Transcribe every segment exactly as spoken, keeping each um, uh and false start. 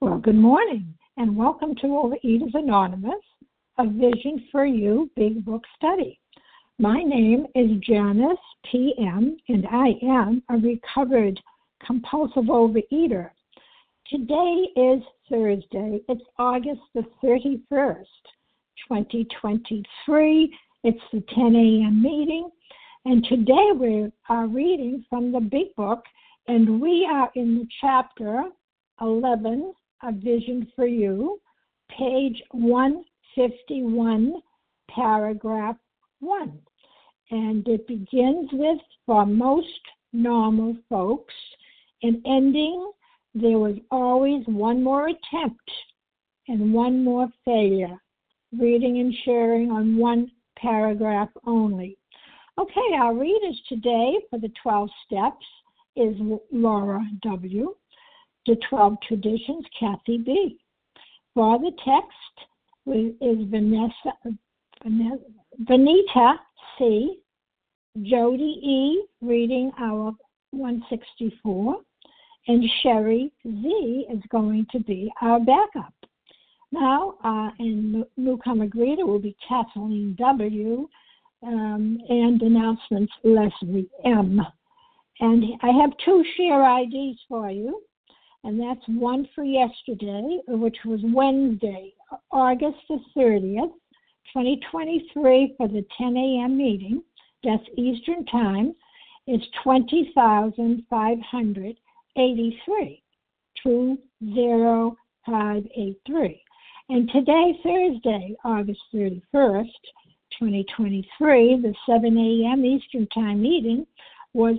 Well, good morning, and welcome to Overeaters Anonymous, a Vision for You Big Book Study. My name is Janice P M, and I am a recovered compulsive overeater. Today is Thursday. It's August the thirty-first, twenty twenty-three. It's the ten a.m. meeting, and today we are reading from the Big Book, and we are in the chapter eleven, A Vision for You, page one fifty-one, paragraph one. And it begins with, for most normal folks, in ending, there was always one more attempt and one more failure. Reading and sharing on one paragraph only. Okay, our readers today for the twelve steps is Laura W. The twelve Traditions, Kathy B. For the text is Vanessa, Vanita C., Jody E., reading our one sixty-four, and Sherry Z. is going to be our backup. Now, uh, and newcomer greeter will be Kathleen W., um, and announcements Leslie M. And I have two share I Ds for you. And that's one for yesterday, which was Wednesday, August the thirtieth, twenty twenty-three, for the ten a.m. meeting. That's Eastern Time. It's twenty thousand five hundred eighty-three, two zero five eight three. And today, Thursday, August thirty-first, twenty twenty-three, the seven a.m. Eastern Time meeting was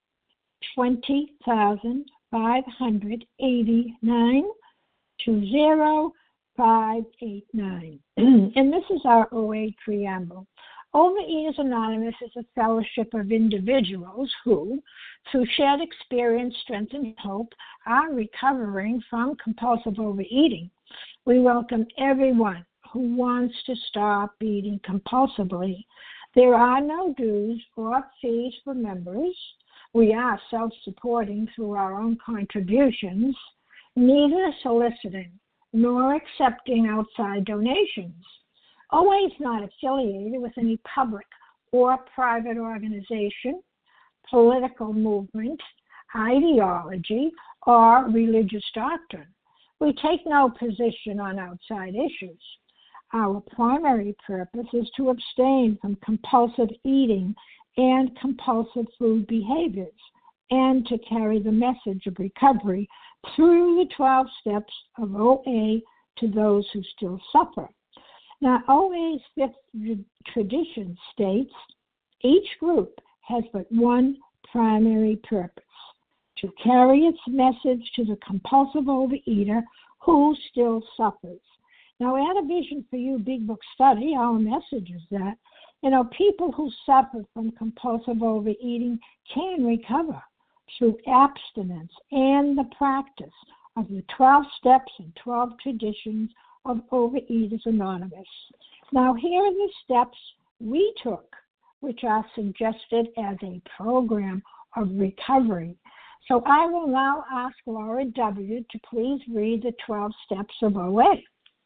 twenty thousand five hundred eighty-nine, two zero five eight nine. And this is our O A preamble. Overeaters Anonymous is a fellowship of individuals who, through shared experience, strength, and hope, are recovering from compulsive overeating. We welcome everyone who wants to stop eating compulsively. There are no dues or fees for members. We are self-supporting through our own contributions, neither soliciting nor accepting outside donations. O A is not affiliated with any public or private organization, political movement, ideology, or religious doctrine. We take no position on outside issues. Our primary purpose is to abstain from compulsive eating and compulsive food behaviors, and to carry the message of recovery through the twelve steps of O A to those who still suffer. Now, O A's fifth tradition states, each group has but one primary purpose, to carry its message to the compulsive overeater who still suffers. Now, at A Vision for You Big Book Study, our message is that You know, people who suffer from compulsive overeating can recover through abstinence and the practice of the twelve steps and twelve traditions of Overeaters Anonymous. Now, here are the steps we took, which are suggested as a program of recovery. So I will now ask Laura W. to please read the twelve steps of O A.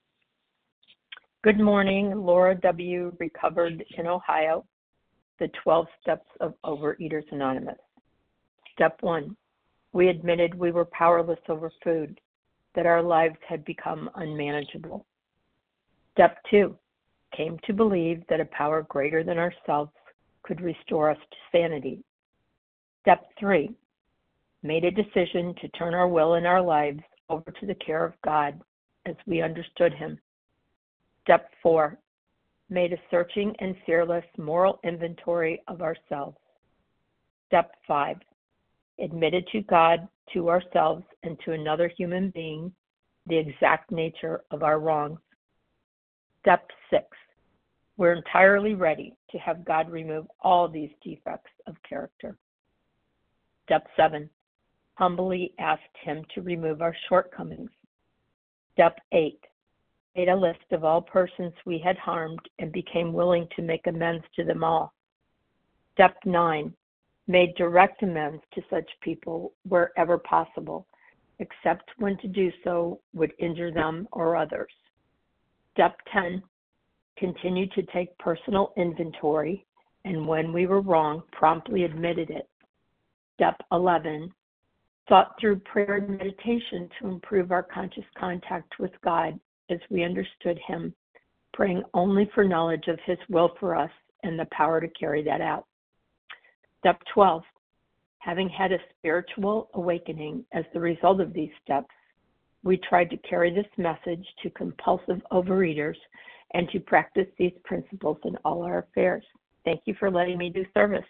Good morning, Laura W., recovered in Ohio, the twelve steps of Overeaters Anonymous. Step one, we admitted we were powerless over food, that our lives had become unmanageable. Step two, came to believe that a power greater than ourselves could restore us to sanity. Step three, made a decision to turn our will and our lives over to the care of God as we understood Him. Step four, made a searching and fearless moral inventory of ourselves. Step five, admitted to God, to ourselves, and to another human being the exact nature of our wrongs. Step six, we're entirely ready to have God remove all these defects of character. Step seven, humbly asked Him to remove our shortcomings. Step eight, made a list of all persons we had harmed and became willing to make amends to them all. Step nine, made direct amends to such people wherever possible except when to do so would injure them or others. Step ten, continue to take personal inventory, and when we were wrong, promptly admitted it. Step eleven, thought through prayer and meditation to improve our conscious contact with God as we understood Him, praying only for knowledge of His will for us and the power to carry that out. Step twelve, having had a spiritual awakening as the result of these steps, we tried to carry this message to compulsive overeaters and to practice these principles in all our affairs. Thank you for letting me do service.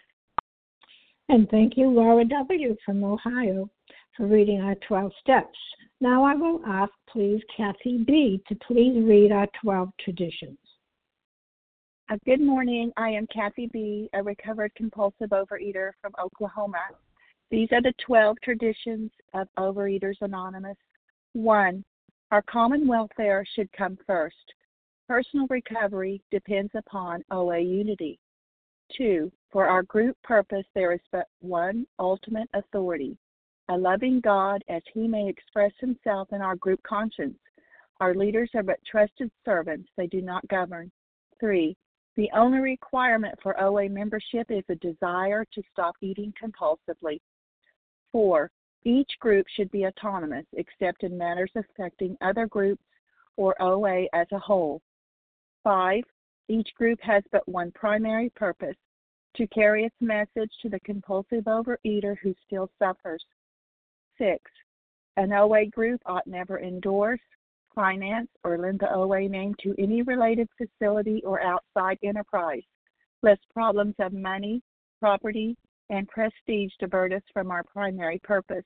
And thank you, Laura W. from Ohio, for reading our twelve steps. Now I will ask, please, Kathy B. to please read our twelve traditions. Uh, good morning. I am Kathy B., a recovered compulsive overeater from Oklahoma. These are the twelve traditions of Overeaters Anonymous. One, our common welfare should come first. Personal recovery depends upon O A unity. Two, for our group purpose there is but one ultimate authority, a loving God as He may express Himself in our group conscience. Our leaders are but trusted servants, they do not govern. Three, the only requirement for O A membership is a desire to stop eating compulsively. Four, each group should be autonomous except in matters affecting other groups or O A as a whole. Five, each group has but one primary purpose, to carry its message to the compulsive overeater who still suffers. Six, an O A group ought never endorse, finance, or lend the O A name to any related facility or outside enterprise, lest problems of money, property, and prestige divert us from our primary purpose.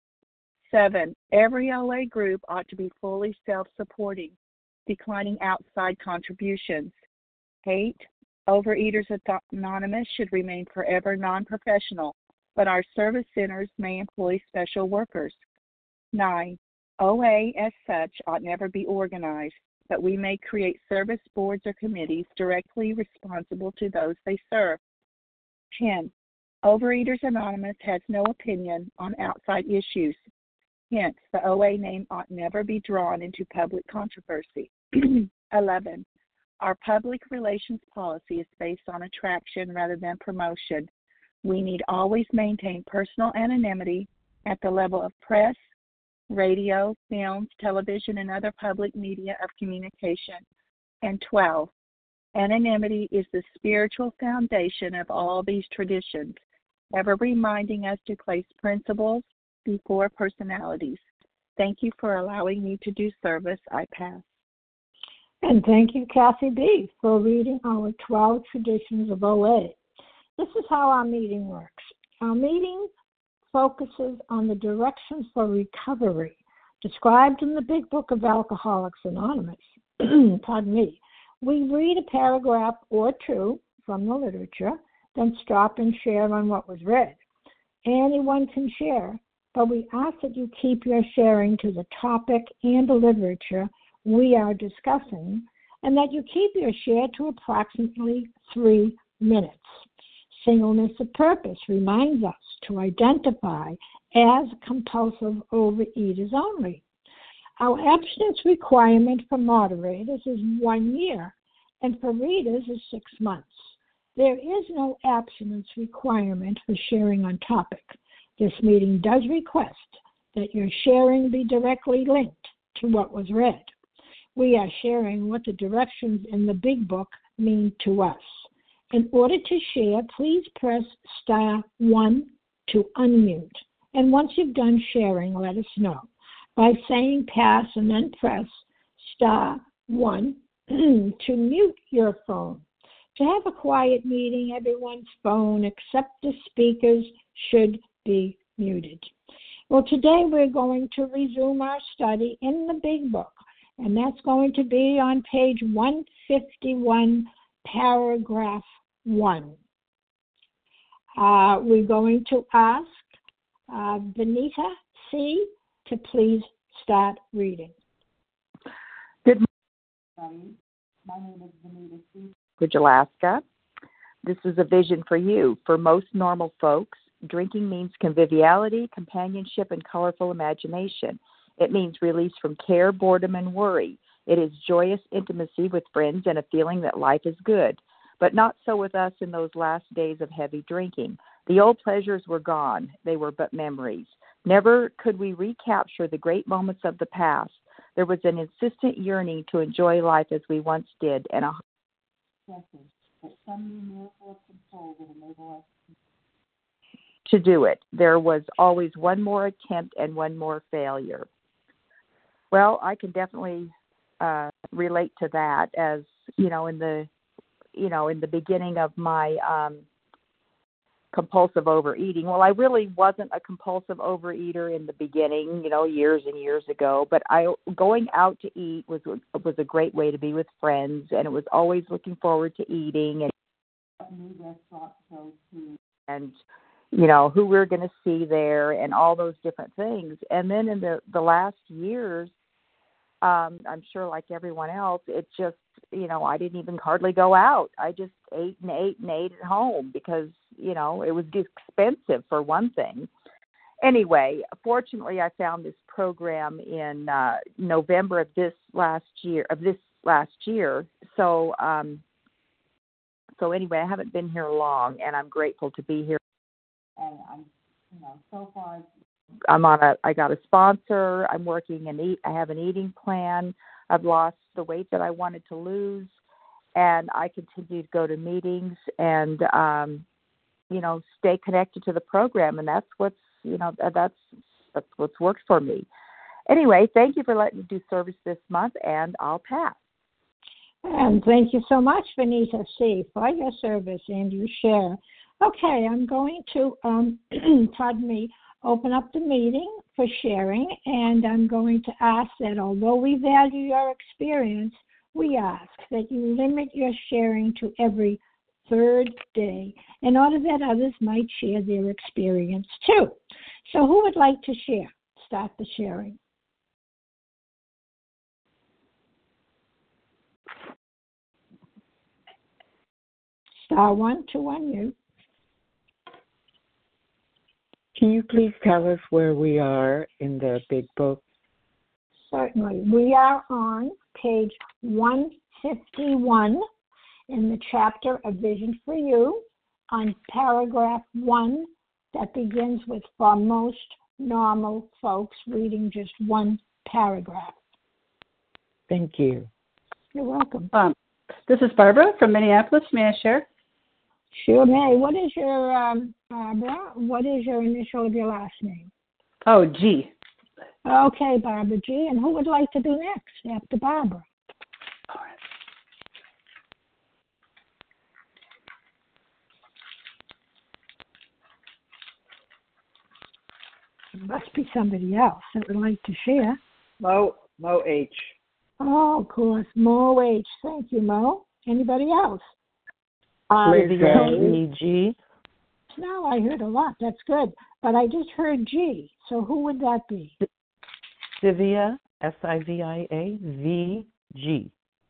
Seven, every O A group ought to be fully self-supporting, declining outside contributions. Eight, Overeaters Anonymous should remain forever non-professional, but our service centers may employ special workers. Nine, O A as such ought never be organized, but we may create service boards or committees directly responsible to those they serve. Ten, Overeaters Anonymous has no opinion on outside issues. Hence, the O A name ought never be drawn into public controversy. Eleven, our public relations policy is based on attraction rather than promotion. We need always maintain personal anonymity at the level of press, radio, films, television, and other public media of communication. And twelve, anonymity is the spiritual foundation of all these traditions, ever reminding us to place principles before personalities. Thank you for allowing me to do service. I pass. And thank you, Kathy B., for reading our twelve traditions of O A. This is how our meeting works. Our meeting focuses on the directions for recovery described in the Big Book of Alcoholics Anonymous. Pardon me. We read a paragraph or two from the literature, then stop and share on what was read. Anyone can share, but we ask that you keep your sharing to the topic and the literature we are discussing, and that you keep your share to approximately three minutes. Singleness of purpose reminds us to identify as compulsive overeaters only. Our abstinence requirement for moderators is one year, and for readers is six months. There is no abstinence requirement for sharing on topic. This meeting does request that your sharing be directly linked to what was read. We are sharing what the directions in the Big Book mean to us. In order to share, please press star one to unmute. And once you've done sharing, let us know by saying pass and then press star one to mute your phone. To have a quiet meeting, everyone's phone except the speakers should be muted. Well, today we're going to resume our study in the Big Book, and that's going to be on page one fifty-one, paragraph one. Uh, we're going to ask uh, Benita C. to please start reading. Good morning. My name is Benita C. Anchorage, Alaska. This is a vision for you. For most normal folks, Drinking means conviviality, companionship, and colorful imagination. It means release from care, boredom, and worry. It is joyous intimacy with friends and a feeling that life is good. But not so with us in those last days of heavy drinking. The old pleasures were gone. They were but memories. Never could we recapture the great moments of the past. There was an insistent yearning to enjoy life as we once did, and a that some new miracle of control would enable us to do it. There was always one more attempt and one more failure. Well, I can definitely uh, relate to that, as you know, in the you know in the beginning of my um, compulsive overeating. Well, I really wasn't a compulsive overeater in the beginning, you know, years and years ago. But I going out to eat was was a great way to be with friends, and it was always looking forward to eating and new restaurant to go to, and you know who we we're going to see there, and all those different things. And then in the the last years, um, I'm sure like everyone else, it just you know I didn't even hardly go out. I just ate and ate and ate at home because you know it was expensive for one thing. Anyway, fortunately, I found this program in uh, November of this last year. Of this last year, so um, so anyway, I haven't been here long, and I'm grateful to be here. and I'm, you know, so far. I'm on a. I got a sponsor. I'm working and eat. I have an eating plan. I've lost the weight that I wanted to lose, and I continue to go to meetings and um, you know stay connected to the program, and that's what's you know that's that's what's worked for me. Anyway, thank you for letting me do service this month, and I'll pass. And thank you so much, Vanita C., for your service and your share. Okay, I'm going to, um, pardon me, open up the meeting for sharing, and I'm going to ask that although we value your experience, we ask that you limit your sharing to every third day in order that others might share their experience too. So who would like to share? Start the sharing. Star one to unmute. Can you please tell us where we are in the big book? Certainly. We are on page one fifty-one in the chapter A Vision for You, on paragraph one that begins with "for most normal folks," reading just one paragraph. Thank you. You're welcome. Um, this is Barbara from Minneapolis. May I share? Sure may. What is your, um, Barbara, what is your initial of your last name? Oh, G. Okay, Barbara G. And who would like to do next after Barbara? All right. There must be somebody else that would like to share. Mo, Mo H. Oh, of course, Mo H. Thank you, Mo. Anybody else? Uh, Liz A. G. No, I heard a lot. That's good. But I just heard G. So who would that be? Sivia, S I V I A, V G.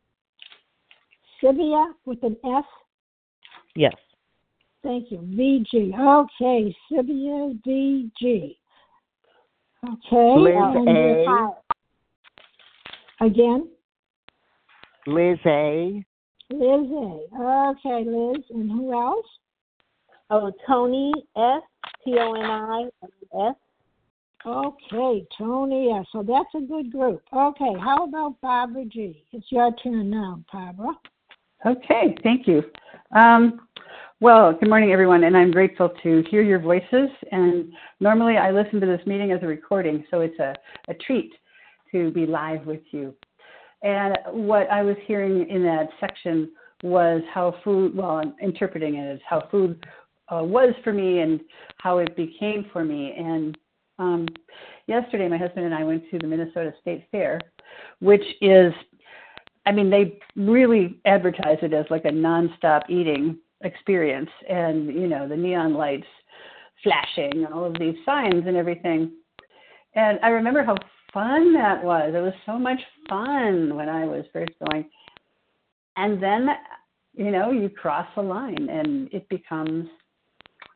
Sivia with an S? Yes. Thank you. V G. Okay, Sivia V G. Okay. Liz and A. Again? Liz A. Liz A. Okay, Liz. And who else? Oh, Tony S. T O N I S. Okay, Tony S. So that's a good group. Okay, how about Barbara G? It's your turn now, Barbara. Okay, thank you. Um, well, good morning, everyone, and I'm grateful to hear your voices. And normally I listen to this meeting as a recording, so it's a, a treat to be live with you. And what I was hearing in that section was how food, well, I'm interpreting it as how food uh, was for me and how it became for me. And um, yesterday, my husband and I went to the Minnesota State Fair, which is, I mean, they really advertise it as like a nonstop eating experience. And, you know, the neon lights flashing and all of these signs and everything. And I remember how fun that was. It was so much fun when I was first going. And then, you know, you cross a line and it becomes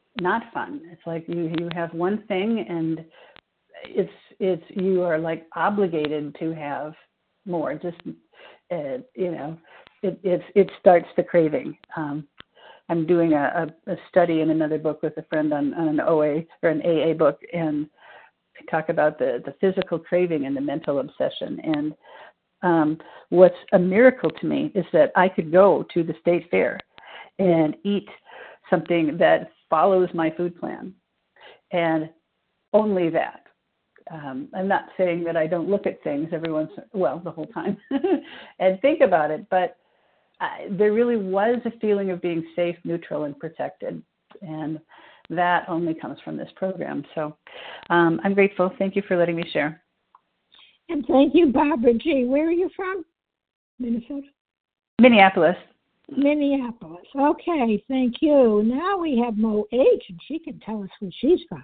not fun. It's like you you have one thing, and it's it's you are like obligated to have more. Just uh, you know, it it it starts the craving. Um, I'm doing a, a, a study in another book with a friend on, on an O A or an A A book, and I talk about the the physical craving and the mental obsession. And um, what's a miracle to me is that I could go to the state fair and eat something that follows my food plan, and only that. Um, I'm not saying that I don't look at things every once, well, the whole time, and think about it, but I, there really was a feeling of being safe, neutral, and protected, and that only comes from this program. So um, I'm grateful. Thank you for letting me share. And thank you, Barbara G. Where are you from? Minnesota? Minneapolis. Minneapolis. Okay, thank you. Now we have Mo H, and she can tell us where she's from.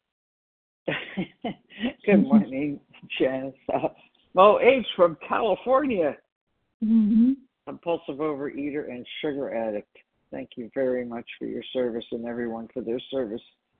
Good morning, Janice. Uh, Mo H from California. Mm-hmm. Compulsive overeater and sugar addict. Thank you very much for your service and everyone for their service.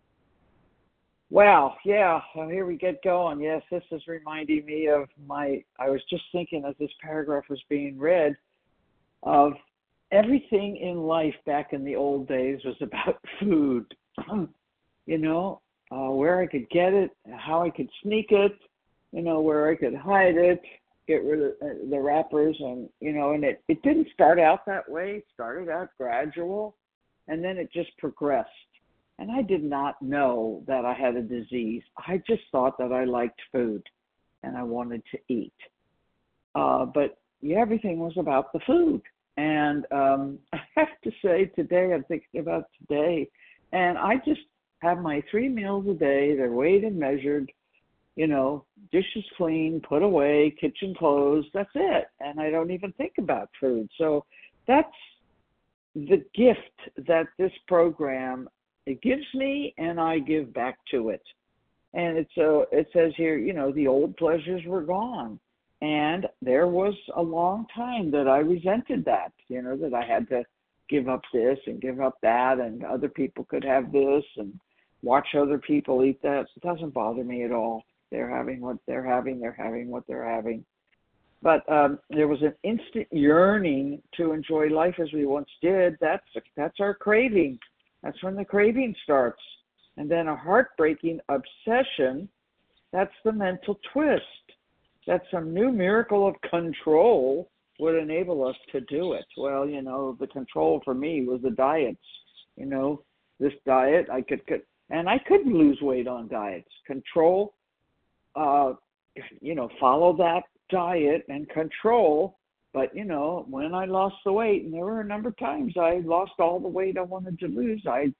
Wow, yeah, well, here we get going. Yes, this is reminding me of my, I was just thinking as this paragraph was being read, of everything in life back in the old days was about food. You know, uh, where I could get it, how I could sneak it, you know, where I could hide it, get rid of the wrappers, and, you know, and it, it didn't start out that way. It started out gradual, and then it just progressed. And I did not know that I had a disease. I just thought that I liked food and I wanted to eat. Uh, but yeah, everything was about the food. And um, I have to say today, I'm thinking about today, and I just have my three meals a day. They're weighed and measured, you know, dishes clean, put away, kitchen closed. That's it. And I don't even think about food. So that's the gift that this program, it gives me, and I give back to it. And it's uh, it says here, you know, the old pleasures were gone. And there was a long time that I resented that, you know, that I had to give up this and give up that, and other people could have this and watch other people eat that. It doesn't bother me at all. They're having what they're having. They're having what they're having. But um, there was an instant yearning to enjoy life as we once did. That's that's our craving. That's when the craving starts. And then a heartbreaking obsession, that's the mental twist. That some new miracle of control would enable us to do it. Well, you know, the control for me was the diets. You know, this diet, I could, could and I could lose weight on diets. Control, uh, you know, follow that diet and control. But, you know, when I lost the weight, and there were a number of times I lost all the weight I wanted to lose, I,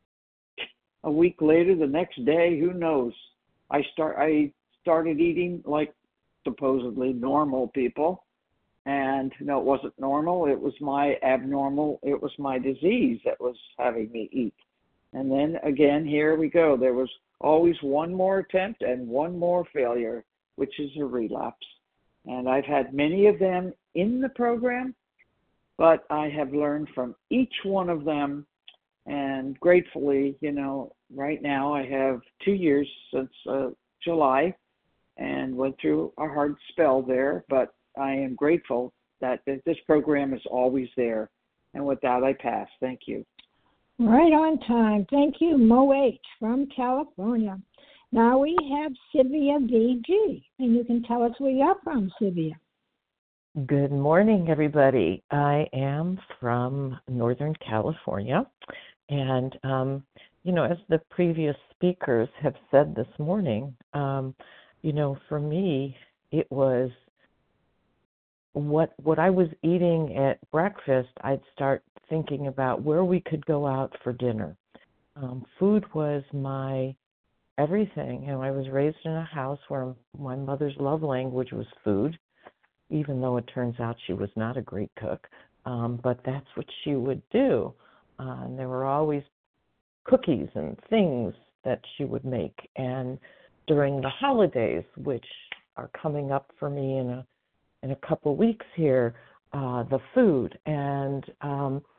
a week later, the next day, who knows, I start, I started eating like supposedly normal people. And no, it wasn't normal. It was my abnormal, it was my disease that was having me eat. And then again, here we go. There was always one more attempt and one more failure, which is a relapse. And I've had many of them in the program, but I have learned from each one of them. And gratefully, you know, right now I have two years since uh, July and went through a hard spell there, but I am grateful that this program is always there. And with that, I pass. Thank you. Right on time. Thank you, Mo H. from California. Now we have Sylvia V G, and you can tell us where you're from, Sylvia. Good morning, everybody. I am from Northern California, and, um, you know, as the previous speakers have said this morning, um, you know, for me, it was what what I was eating at breakfast. I'd start thinking about where we could go out for dinner. Um, food was my everything. You know, I was raised in a house where my mother's love language was food, even though it turns out she was not a great cook. Um, but that's what she would do. Uh, and there were always cookies and things that she would make. And during the holidays, which are coming up for me in a in a couple weeks here, uh, the food. And um,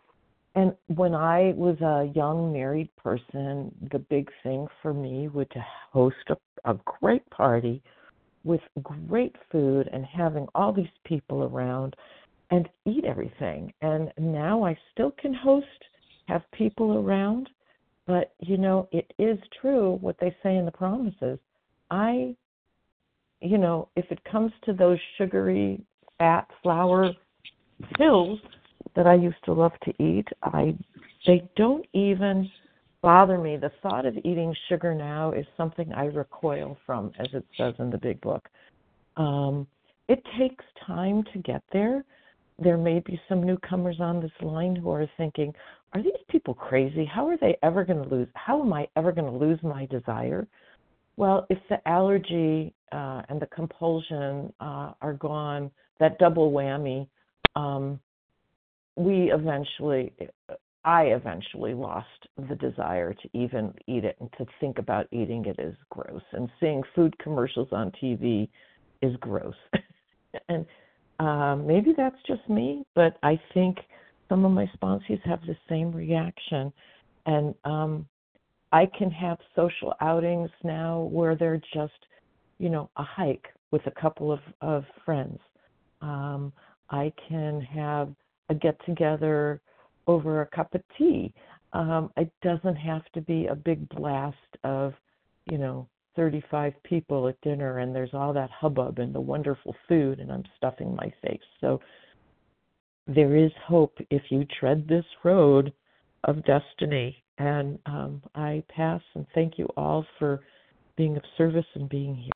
And when I was a young married person, the big thing for me was to host a, a great party with great food and having all these people around and eat everything. And now I still can host, have people around, but, you know, it is true what they say in the promises. I, you know, if it comes to those sugary, fat, flour pills that I used to love to eat, I they don't even bother me. The thought of eating sugar now is something I recoil from, as it says in the big book. Um, it takes time to get there. There may be some newcomers on this line who are thinking, are these people crazy? How are they ever going to lose? How am I ever going to lose my desire? Well, if the allergy uh, and the compulsion uh, are gone, that double whammy, um, we eventually, I eventually lost the desire to even eat it, and to think about eating it is gross. And seeing food commercials on T V is gross. and uh, maybe that's just me, but I think some of my sponsees have the same reaction. And um, I can have social outings now where they're just, you know, a hike with a couple of, of friends. Um, I can have a get-together over a cup of tea. Um, it doesn't have to be a big blast of, you know, thirty-five people at dinner and there's all that hubbub and the wonderful food and I'm stuffing my face. So there is hope if you tread this road of destiny. And um, I pass and thank you all for being of service and being here.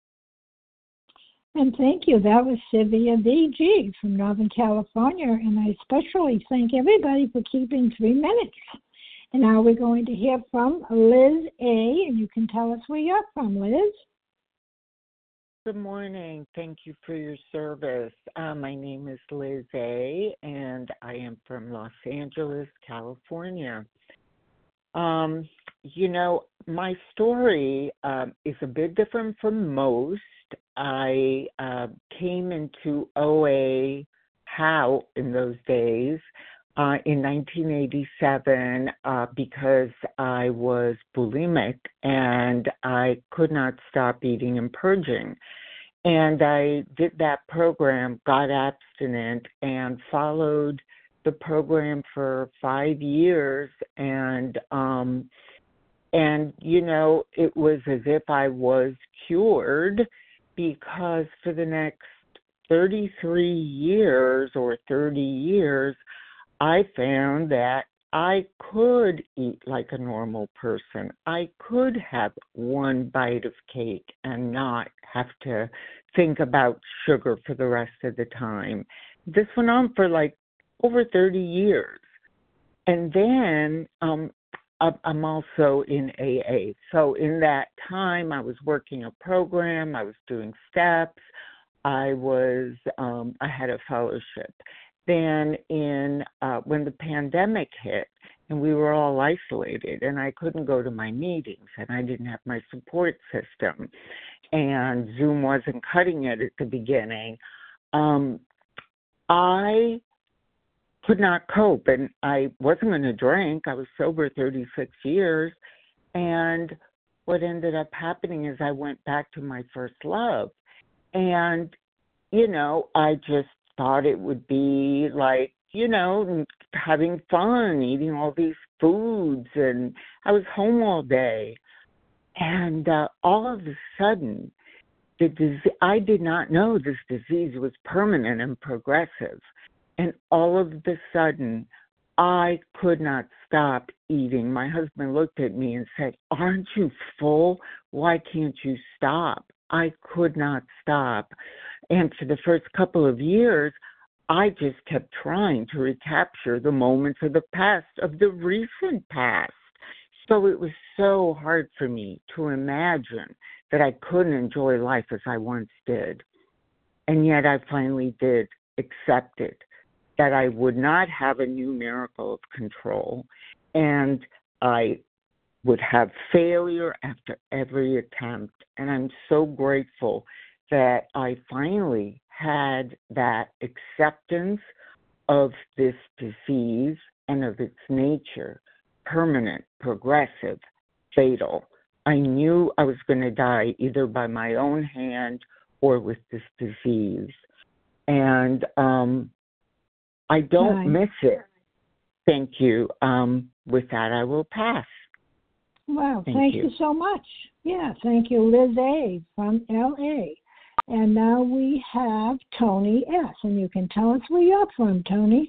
And thank you. That was Sylvia B G from Northern California. And I especially thank everybody for keeping three minutes. And now we're going to hear from Liz A. And you can tell us where you're from, Liz. Good morning. Thank you for your service. Uh, my name is Liz A. and I am from Los Angeles, California. Um, you know, my story um, is a bit different from most. I uh, came into O A how in those days uh, in nineteen eighty-seven uh, because I was bulimic and I could not stop eating and purging. And I did that program, got abstinent, and followed the program for five years. And, um, and you know, it was as if I was cured, because for the next thirty-three years or thirty years, I found that I could eat like a normal person. I could have one bite of cake and not have to think about sugar for the rest of the time. This went on for like over thirty years. And then um, I'm also in A A. So in that time, I was working a program, I was doing steps, I was, um, I had a fellowship. Then in uh, when the pandemic hit and we were all isolated and I couldn't go to my meetings and I didn't have my support system and Zoom wasn't cutting it at the beginning, um, I could not cope, and I wasn't going to drink. I was sober thirty-six years, and what ended up happening is I went back to my first love, and, you know, I just thought it would be like, you know, having fun, eating all these foods, and I was home all day. And uh, all of a sudden, the disease, I did not know this disease was permanent and progressive. And all of a sudden, I could not stop eating. My husband looked at me and said, "Aren't you full? Why can't you stop?" I could not stop. And for the first couple of years, I just kept trying to recapture the moments of the past, of the recent past. So it was so hard for me to imagine that I couldn't enjoy life as I once did. And yet I finally did accept it, that I would not have a new miracle of control, and I would have failure after every attempt. And I'm so grateful that I finally had that acceptance of this disease and of its nature, permanent, progressive, fatal. I knew I was going to die either by my own hand or with this disease. And um, I don't Right. miss it. Thank you. Um, with that, I will pass. Well, Thank thank you. you so much. Yeah, thank you, Liz A. from L A. And now we have Tony S. And you can tell us where you're from, Tony.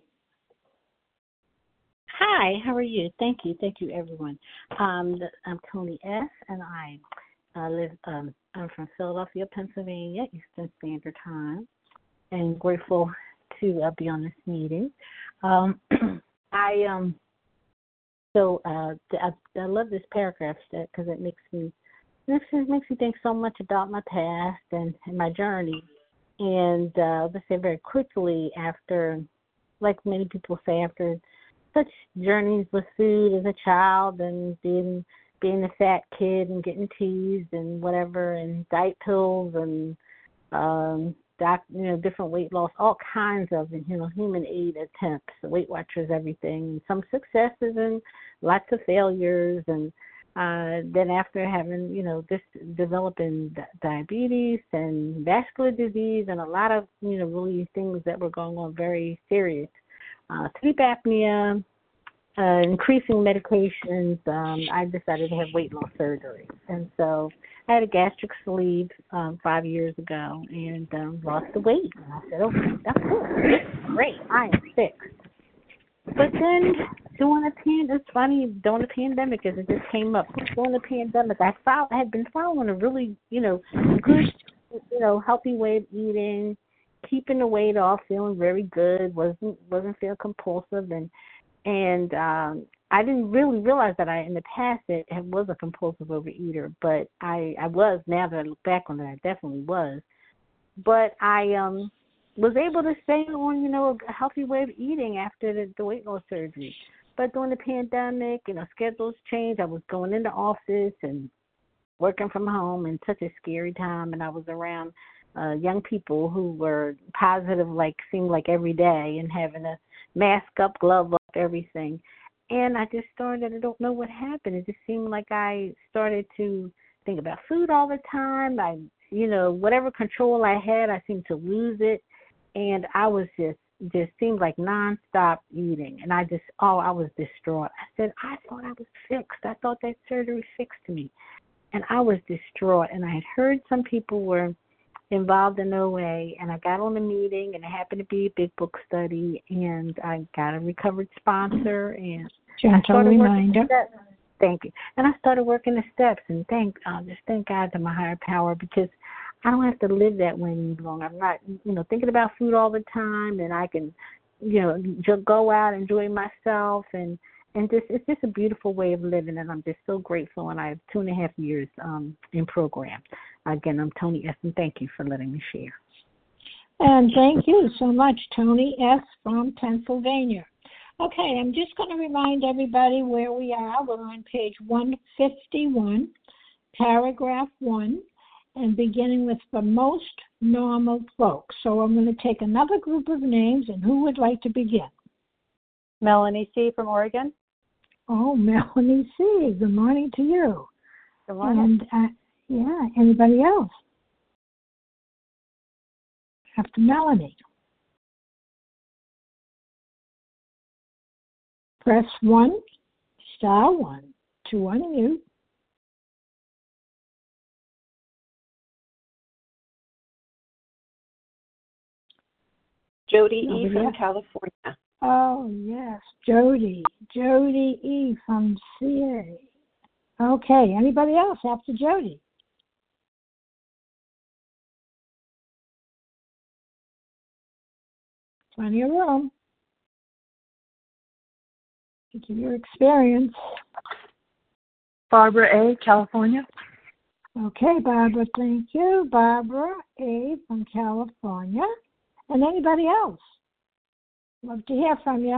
Hi, how are you? Thank you, thank you, everyone. Um, the, I'm Tony S. and I uh, live. Um, I'm from Philadelphia, Pennsylvania, Eastern Standard Time, and grateful to uh, be on this meeting. Um, I um, so uh, I, I love this paragraph because it makes me makes me makes me think so much about my past and, and my journey. And uh, let's say very quickly after, like many people say, after such journeys with food as a child and being being a fat kid and getting teased and whatever and diet pills and um doc, you know different weight loss, all kinds of you know human aid attempts, Weight Watchers, everything, some successes and lots of failures, and uh then after having you know this developing diabetes and vascular disease and a lot of you know really things that were going on very serious. Uh, sleep apnea, uh, increasing medications, um, I decided to have weight loss surgery. And so I had a gastric sleeve um, five years ago and um, lost the weight. And I said, okay, that's good. Great. I am fixed. But then during the pandemic, it's funny, during the pandemic, as it just came up, during the pandemic, I, found, I had been following a really, you know, good, you know, healthy way of eating, keeping the weight off, feeling very good, wasn't wasn't feeling compulsive, and and um, I didn't really realize that I in the past it, it was a compulsive overeater, but I I was. Now that I look back on it, I definitely was. But I um was able to stay on you know a healthy way of eating after the, the weight loss surgery. But during the pandemic, you know, schedules changed. I was going into office and working from home, and such a scary time, and I was around Uh, young people who were positive, like seemed like every day, and having a mask up, glove up, everything. And I just started, I don't know what happened. It just seemed like I started to think about food all the time. I, you know, whatever control I had, I seemed to lose it. And I was just, just seemed like nonstop eating. And I just, oh, I was distraught. I said, I thought I was fixed. I thought that surgery fixed me. And I was distraught. And I had heard some people were involved in O A, and I got on a meeting, and it happened to be a big book study, and I got a recovered sponsor, and Gentle I started reminder. working the steps. Thank you. And I started working the steps, and thank, uh, just thank God to my higher power, because I don't have to live that way any longer. I'm not, you know, thinking about food all the time, and I can, you know, just go out, enjoy myself, and and just it's just a beautiful way of living, and I'm just so grateful. And I have two and a half years um, in program. Again, I'm Tony S., and thank you for letting me share. And thank you so much, Tony S. from Pennsylvania. Okay, I'm just going to remind everybody where we are. We're on page one fifty-one, paragraph one, and beginning with the most normal folks. So I'm going to take another group of names, and who would like to begin? Melanie C. from Oregon. Oh, Melanie C., good morning to you. Good morning. And, uh, yeah, anybody else? After Melanie. Press one, star one, to unmute. Jody E. Nobody from else? California. Oh, yes, Jody. Jody E. from C A. Okay, anybody else after Jody? Plenty of room. Think of your experience. Barbara A., California. Okay, Barbara, thank you. Barbara A. from California. And anybody else? Love to hear from you.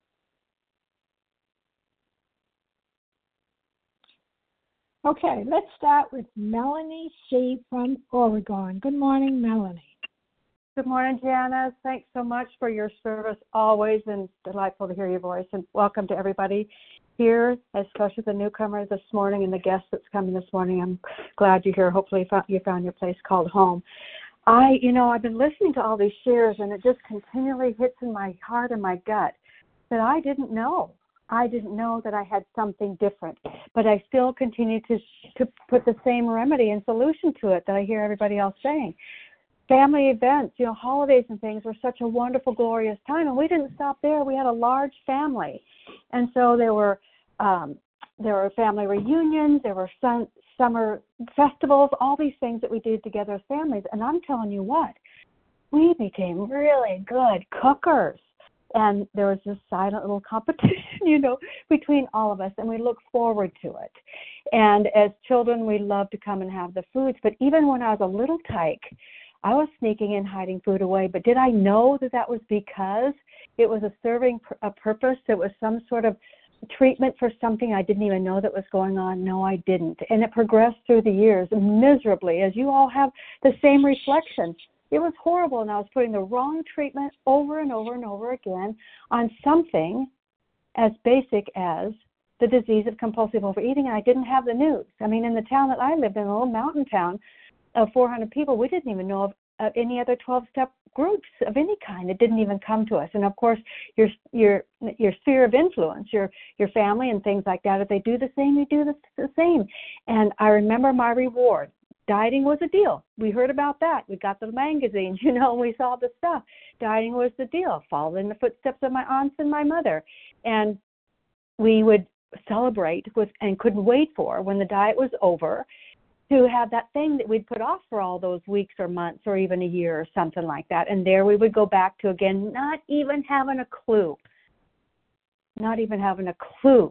Okay, let's start with Melanie C. from Oregon. Good morning, Melanie. Good morning, Janice. Thanks so much for your service always, and delightful to hear your voice. And welcome to everybody here, especially the newcomers this morning and the guests that's coming this morning. I'm glad you're here. Hopefully you found, you found your place called home. I, you know, I've been listening to all these shares, and it just continually hits in my heart and my gut that I didn't know. I didn't know that I had something different, but I still continue to to put the same remedy and solution to it that I hear everybody else saying. Family events, you know, holidays and things were such a wonderful, glorious time, and we didn't stop there. We had a large family, and so there were um, there were family reunions, there were sun, summer festivals, all these things that we did together as families. And I'm telling you what, we became really good cookers, and there was this silent little competition, you know, between all of us, and we look forward to it. And as children, we loved to come and have the foods, but even when I was a little tyke, I was sneaking in, hiding food away, but did I know that that was because it was a serving a purpose? It was some sort of treatment for something I didn't even know that was going on? No, I didn't. And it progressed through the years miserably, as you all have the same reflection. It was horrible, and I was putting the wrong treatment over and over and over again on something as basic as the disease of compulsive overeating, and I didn't have the news. I mean, in the town that I lived in, a little mountain town, of four hundred people, we didn't even know of uh, any other twelve-step groups of any kind. It didn't even come to us. And of course, your your your sphere of influence, your your family and things like that, if they do the same, you do the, the same. And I remember my reward. Dieting was a deal. We heard about that. We got the magazines, you know, and we saw the stuff. Dieting was the deal. Followed in the footsteps of my aunts and my mother. And we would celebrate with and couldn't wait for when the diet was over to have that thing that we'd put off for all those weeks or months or even a year or something like that. And there we would go back to, again, not even having a clue, not even having a clue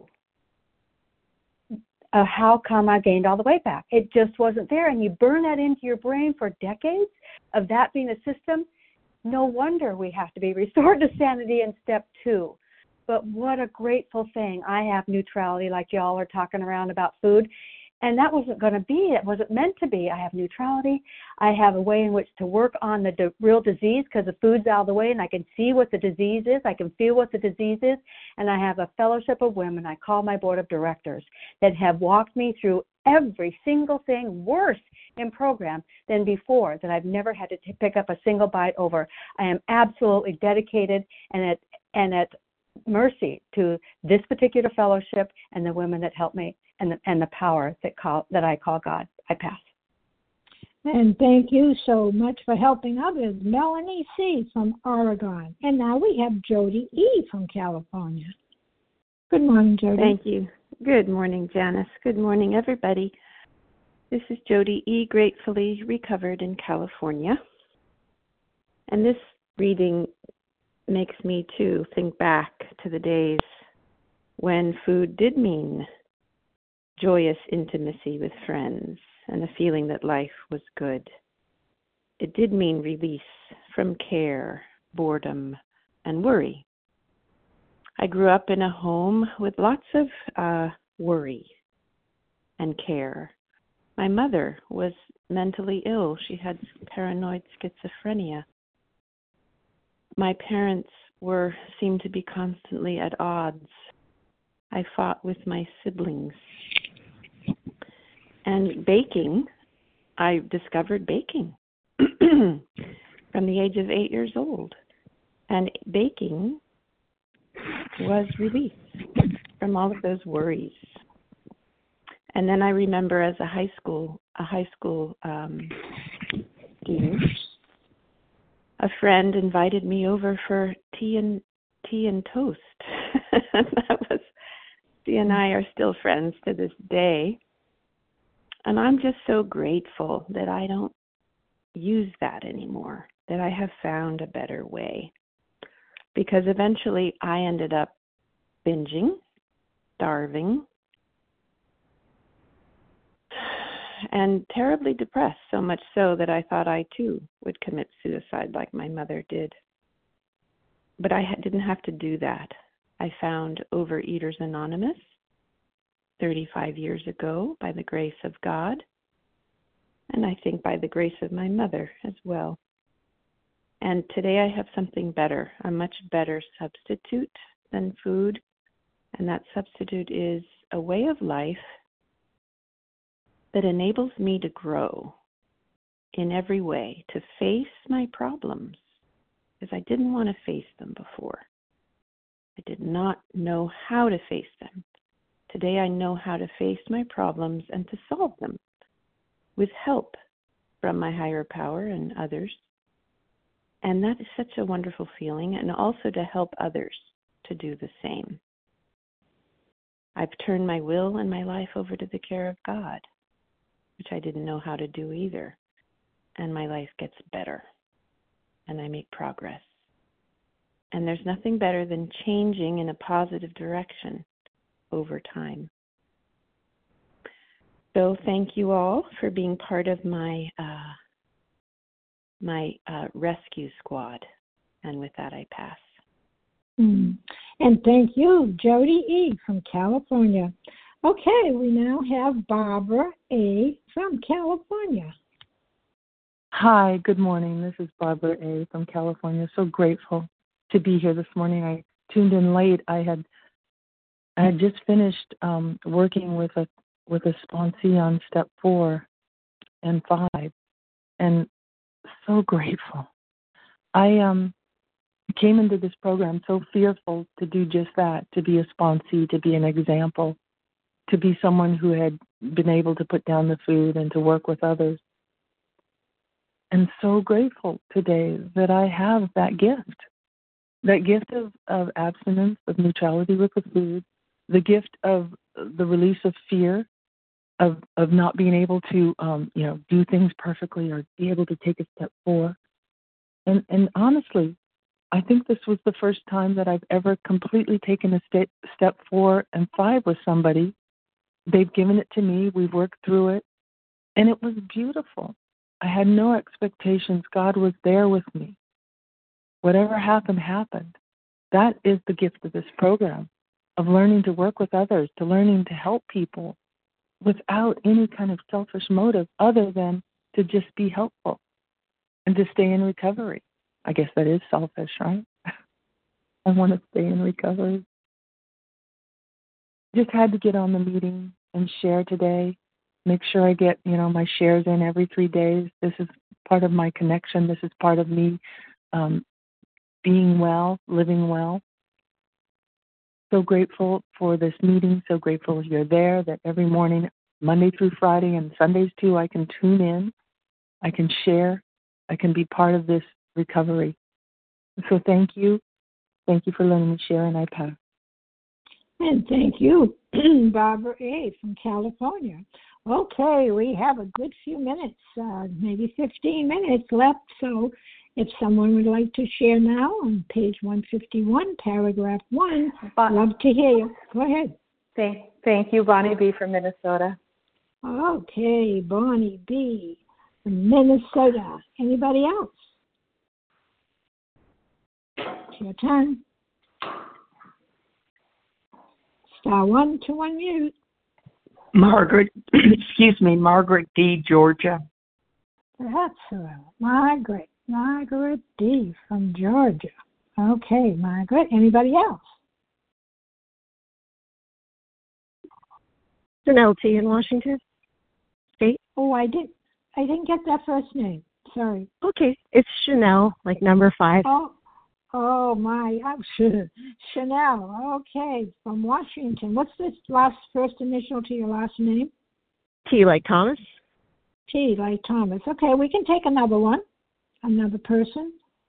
of how come I gained all the weight back. It just wasn't there. And you burn that into your brain for decades of that being a system. No wonder we have to be restored to sanity in step two. But what a grateful thing. I have neutrality, like y'all are talking around about food. And that wasn't going to be, it wasn't meant to be. I have neutrality. I have a way in which to work on the de- real disease because the food's out of the way and I can see what the disease is. I can feel what the disease is. And I have a fellowship of women, I call my board of directors, that have walked me through every single thing worse in program than before, that I've never had to t- pick up a single bite over. I am absolutely dedicated and at, and at mercy to this particular fellowship and the women that help me. And the, and the power that call that I call God. I pass. And thank you so much for helping others, Melanie C. from Oregon. And now we have Jody E. from California. Good morning, Jody. Thank you. Good morning, Janice. Good morning, everybody. This is Jody E., gratefully recovered in California. And this reading makes me, too, think back to the days when food did mean joyous intimacy with friends and a feeling that life was good. It did mean release from care, boredom, and worry. I grew up in a home with lots of uh, worry and care. My mother was mentally ill. She had paranoid schizophrenia. My parents were seemed to be constantly at odds. I fought with my siblings. And baking, I discovered baking from the age of eight years old. And baking was release from all of those worries. And then I remember as a high school, a high school um, student, a friend invited me over for tea and tea and toast. That was, she and I are still friends to this day. And I'm just so grateful that I don't use that anymore, that I have found a better way. Because eventually I ended up binging, starving, and terribly depressed, so much so that I thought I too would commit suicide like my mother did. But I didn't have to do that. I found Overeaters Anonymous thirty-five years ago by the grace of God, and I think by the grace of my mother as well. And today I have something better, a much better substitute than food. And that substitute is a way of life that enables me to grow in every way, to face my problems, because I didn't want to face them before. I did not know how to face them. Today I know how to face my problems and to solve them with help from my higher power and others. And that is such a wonderful feeling, and also to help others to do the same. I've turned my will and my life over to the care of God, which I didn't know how to do either. And my life gets better, and I make progress. And there's nothing better than changing in a positive direction over time. So thank you all for being part of my uh, my uh, rescue squad. And with that, I pass. Mm. And thank you, Jody E. from California. Okay, we now have Barbara A. from California. Hi, good morning. This is Barbara A. from California. So grateful to be here this morning. I tuned in late. I had I had just finished um, working with a with a sponsee on step four and five, and so grateful. I um came into this program so fearful to do just that, to be a sponsee, to be an example, to be someone who had been able to put down the food and to work with others. And so grateful today that I have that gift, that gift of, of abstinence, of neutrality with the food, the gift of the release of fear, of, of not being able to, um, you know, do things perfectly or be able to take a step forward. And, and honestly, I think this was the first time that I've ever completely taken a step, step four and five with somebody. They've given it to me. We've worked through it. And it was beautiful. I had no expectations. God was there with me. Whatever happened, happened. That is the gift of this program, of learning to work with others, to learning to help people without any kind of selfish motive other than to just be helpful and to stay in recovery. I guess that is selfish, right? I want to stay in recovery. Just had to get on the meeting and share today. Make sure I get, you know, my shares in every three days. This is part of my connection. This is part of me um, being well, living well. So grateful for this meeting. So grateful you're there, that every morning, Monday through Friday and Sundays too, I can tune in. I can share. I can be part of this recovery. So thank you. Thank you for letting me share, and I pass. And thank you, Barbara A. from California. Okay, we have a good few minutes, uh, maybe fifteen minutes left. So if someone would like to share now on page one fifty-one, paragraph one, I'd love to hear you. Go ahead. Thank, thank you, Bonnie B. from Minnesota. Okay, Bonnie B. from Minnesota. Anybody else? It's your turn. Star one to unmute. Margaret, excuse me, Margaret D., Georgia. That's her. Margaret. Margaret D. from Georgia. Okay, Margaret. Anybody else? Chanel T. in Washington State. Oh, I did. I didn't get that first name. Sorry. Okay, it's Chanel, like number five. Oh, oh my. Oh, Chanel. Okay, from Washington. What's this last first initial to your last name? T like Thomas. T like Thomas. Okay, we can take another one. Another person.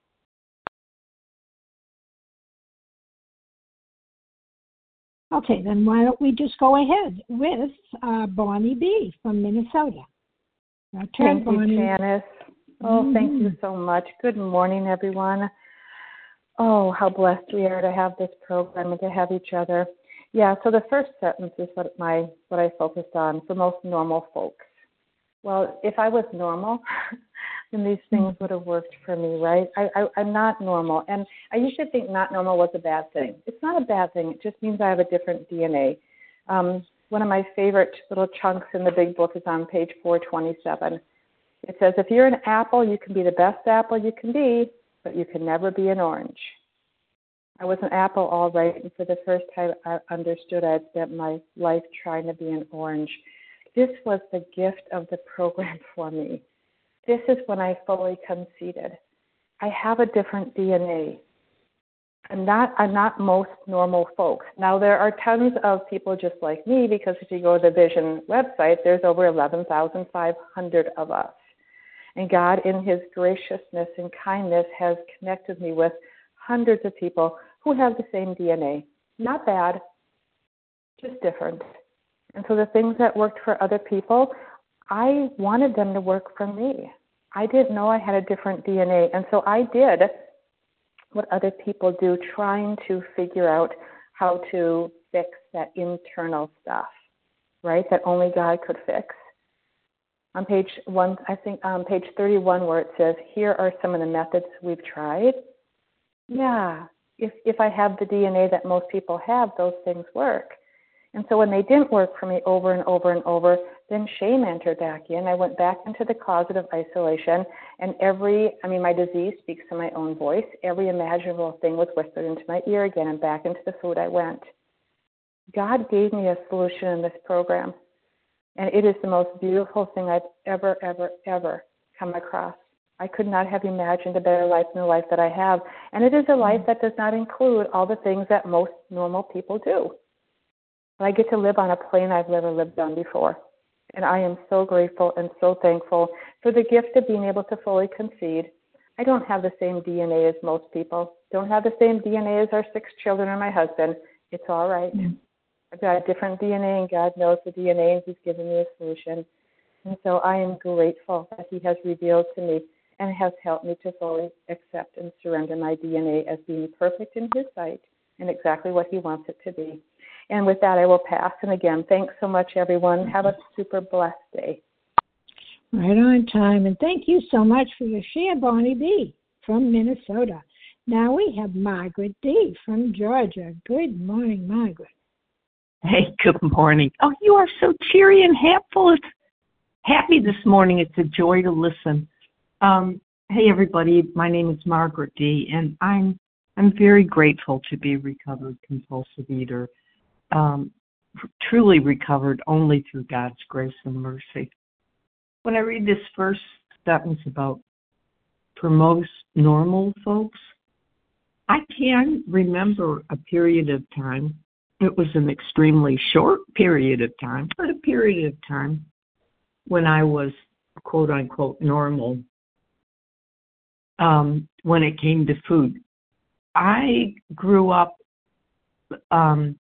Okay, then why don't we just go ahead with uh, Bonnie B. from Minnesota. Your turn, Thank Bonnie. you, Janice. Oh, mm-hmm. Thank you so much. Good morning, everyone. Oh, how blessed we are to have this program and to have each other. Yeah, so the first sentence is what my what I focused on for most normal folks. Well, if I was normal, then these things would have worked for me, right? I, I, I'm not normal. And I used to think not normal was a bad thing. It's not a bad thing. It just means I have a different D N A. Um, one of my favorite little chunks in the big book is on page four twenty-seven. It says, if you're an apple, you can be the best apple you can be, but you can never be an orange. I was an apple all right, and for the first time I understood I had spent my life trying to be an orange. This was the gift of the program for me. This is when I fully conceded. I have a different D N A. I'm not, I'm not most normal folks. Now, there are tons of people just like me, because if you go to the Vision website, there's over eleven thousand five hundred of us. And God, in his graciousness and kindness, has connected me with hundreds of people who have the same D N A. Not bad, just different. And so the things that worked for other people, I wanted them to work for me. I didn't know I had a different D N A. And so I did what other people do, trying to figure out how to fix that internal stuff, right, that only God could fix. On page one, I think um, page thirty-one, where it says, here are some of the methods we've tried. Yeah, if if I have the D N A that most people have, those things work. And so when they didn't work for me over and over and over, then shame entered back in. I went back into the closet of isolation, and every, I mean, my disease speaks in my own voice. Every imaginable thing was whispered into my ear again, and back into the food I went. God gave me a solution in this program, and it is the most beautiful thing I've ever, ever, ever come across. I could not have imagined a better life than the life that I have, and it is a life that does not include all the things that most normal people do. But I get to live on a plane I've never lived on before. And I am so grateful and so thankful for the gift of being able to fully concede. I don't have the same D N A as most people. Don't have the same D N A as our six children or my husband. It's all right. Mm-hmm. I've got a different D N A, and God knows the D N A, and he's given me a solution. And so I am grateful that he has revealed to me and has helped me to fully accept and surrender my D N A as being perfect in his sight and exactly what he wants it to be. And with that, I will pass. And again, thanks so much, everyone. Have a super blessed day. Right on time. And thank you so much for your share, Bonnie B. from Minnesota. Now we have Margaret D. from Georgia. Good morning, Margaret. Hey, good morning. Oh, you are so cheery and happy. Happy this morning. It's a joy to listen. Um, hey, everybody. My name is Margaret D., and I'm I'm very grateful to be a recovered compulsive eater. Um, truly recovered only through God's grace and mercy. When I read this first sentence about for most normal folks, I can remember a period of time. It was an extremely short period of time, but a period of time when I was quote unquote normal um, when it came to food. I grew up um,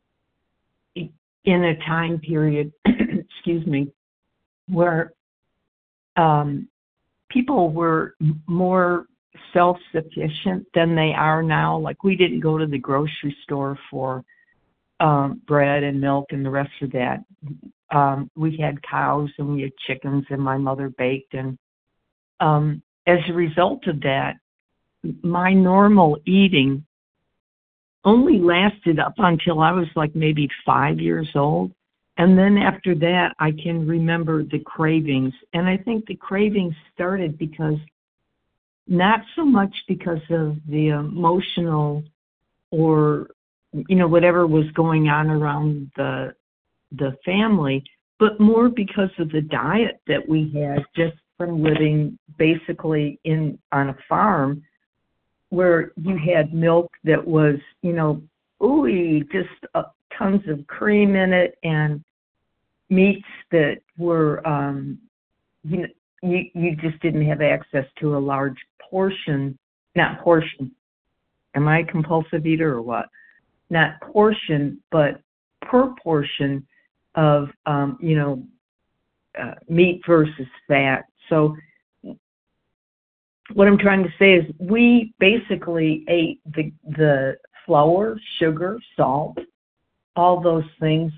in a time period, excuse me, where um, people were more self-sufficient than they are now. Like, we didn't go to the grocery store for um, bread and milk and the rest of that. Um, we had cows and we had chickens, and my mother baked. And um, as a result of that, my normal eating only lasted up until I was like maybe five years old. And then after that, I can remember the cravings. And I think the cravings started because, not so much because of the emotional or, you know, whatever was going on around the the family, but more because of the diet that we had just from living basically in on a farm, where you had milk that was, you know, ooey, just uh, tons of cream in it, and meats that were, um, you know, you, you just didn't have access to a large portion, not portion. Am I a compulsive eater or what? Not portion, but per portion of, um, you know, uh, meat versus fat. So what I'm trying to say is we basically ate the the flour, sugar, salt, all those things.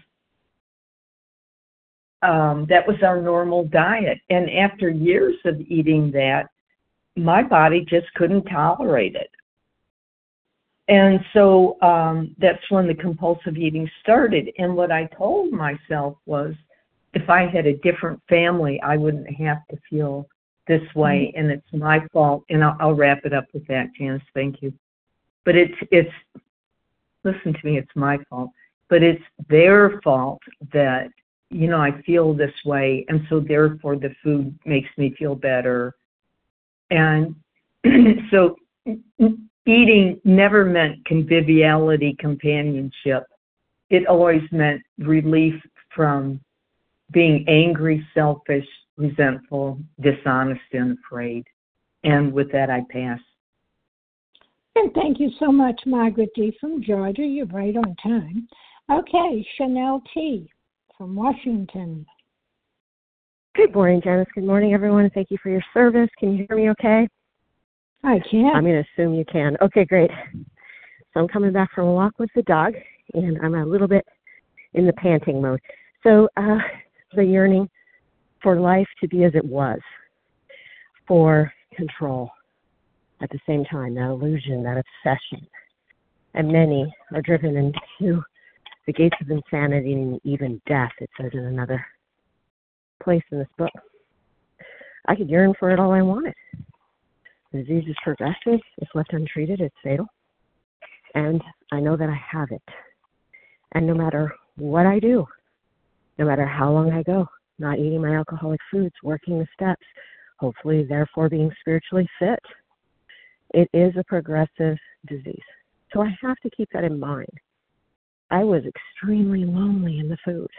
Um, that was our normal diet. And after years of eating that, my body just couldn't tolerate it. And so um, that's when the compulsive eating started. And what I told myself was, if I had a different family, I wouldn't have to feel this way, and it's my fault. And I'll, I'll wrap it up with that, Janice. Thank you. But it's it's listen to me. It's my fault, but it's their fault that you know I feel this way, and so therefore the food makes me feel better. And so eating never meant conviviality, companionship. It always meant relief from being angry, selfish, resentful, dishonest, and afraid. And with that, I pass. And thank you so much, Margaret D. from Georgia. You're right on time. Okay, Chanel T. from Washington. Good morning, Janice. Good morning, everyone. Thank you for your service. Can you hear me okay? I can. I'm going to assume you can. Okay, great. So I'm coming back from a walk with the dog, and I'm a little bit in the panting mode. So uh, the yearning for life to be as it was, for control at the same time, that illusion, that obsession. And many are driven into the gates of insanity and even death, it says in another place in this book. I could yearn for it all I wanted. The disease is progressive. If left untreated, it's fatal. And I know that I have it. And no matter what I do, no matter how long I go, not eating my alcoholic foods, working the steps, hopefully therefore being spiritually fit, it is a progressive disease. So I have to keep that in mind. I was extremely lonely in the food.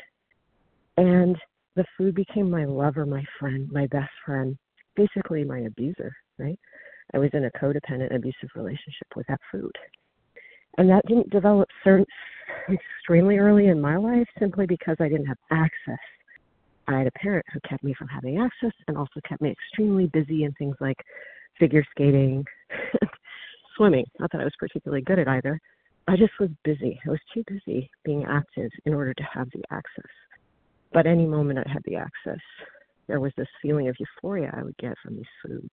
And the food became my lover, my friend, my best friend, basically my abuser, right? I was in a codependent, abusive relationship with that food. And that didn't develop certain, extremely early in my life simply because I didn't have access. I had a parent who kept me from having access and also kept me extremely busy in things like figure skating, swimming. Not that I was particularly good at either. I just was busy. I was too busy being active in order to have the access. But any moment I had the access, there was this feeling of euphoria I would get from these foods.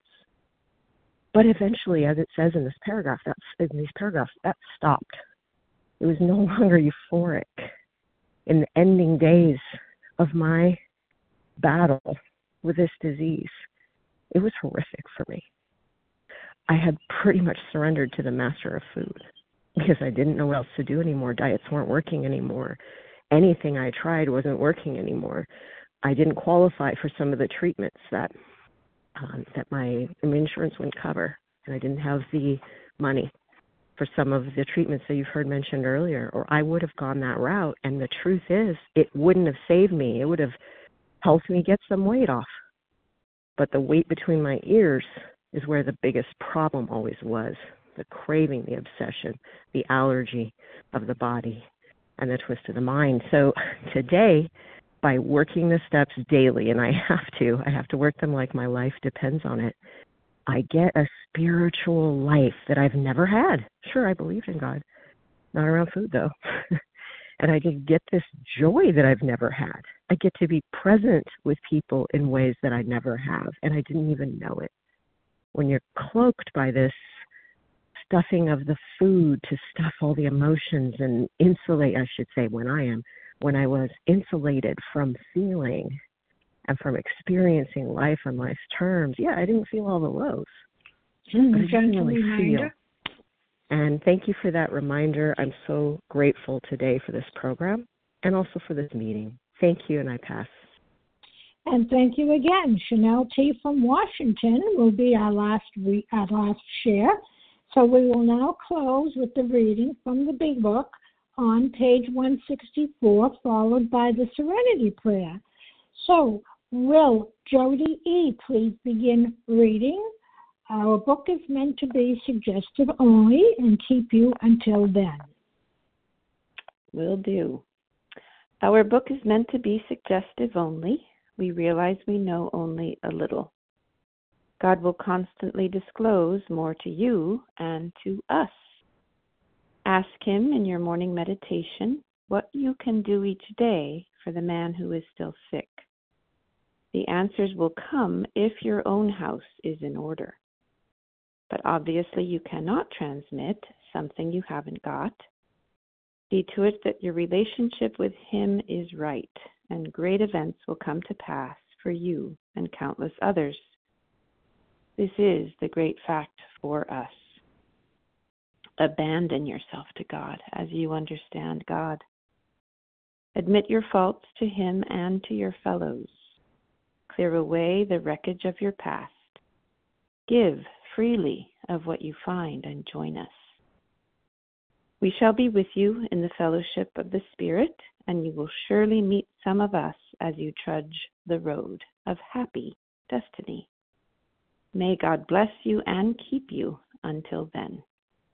But eventually, as it says in this paragraph, that's, in these paragraphs, that stopped. It was no longer euphoric. In the ending days of my battle with this disease, it was horrific for me. I had pretty much surrendered to the master of food because I didn't know what else to do anymore. Diets weren't working anymore. Anything I tried wasn't working anymore. I didn't qualify for some of the treatments that um, that my insurance wouldn't cover, and I didn't have the money for some of the treatments that you've heard mentioned earlier, or I would have gone that route, and the truth is, it wouldn't have saved me. It would have helped me get some weight off. But the weight between my ears is where the biggest problem always was, the craving, the obsession, the allergy of the body, and the twist of the mind. So today, by working the steps daily, and I have to, I have to work them like my life depends on it, I get a spiritual life that I've never had. Sure, I believed in God, not around food though. And I just get this joy that I've never had. I get to be present with people in ways that I never have, and I didn't even know it. When you're cloaked by this stuffing of the food to stuff all the emotions and insulate, I should say, when I am, when I was insulated from feeling and from experiencing life on life's terms, yeah, I didn't feel all the lows. Mm, but I didn't really reminder. feel. And thank you for that reminder. I'm so grateful today for this program and also for this meeting. Thank you, and I pass. And thank you again. Chanel T. from Washington will be our last re- our last share. So we will now close with the reading from the Big Book on page one sixty-four, followed by the Serenity Prayer. So will Jody E. please begin reading? Our book is meant to be suggestive only and keep you until then. Will do. Our book is meant to be suggestive only. We realize we know only a little. God will constantly disclose more to you and to us. Ask Him in your morning meditation what you can do each day for the man who is still sick. The answers will come if your own house is in order. But obviously you cannot transmit something you haven't got. See to it that your relationship with Him is right, and great events will come to pass for you and countless others. This is the great fact for us. Abandon yourself to God as you understand God. Admit your faults to Him and to your fellows. Clear away the wreckage of your past. Give freely of what you find and join us. We shall be with you in the fellowship of the Spirit, and you will surely meet some of us as you trudge the road of happy destiny. May God bless you and keep you until then.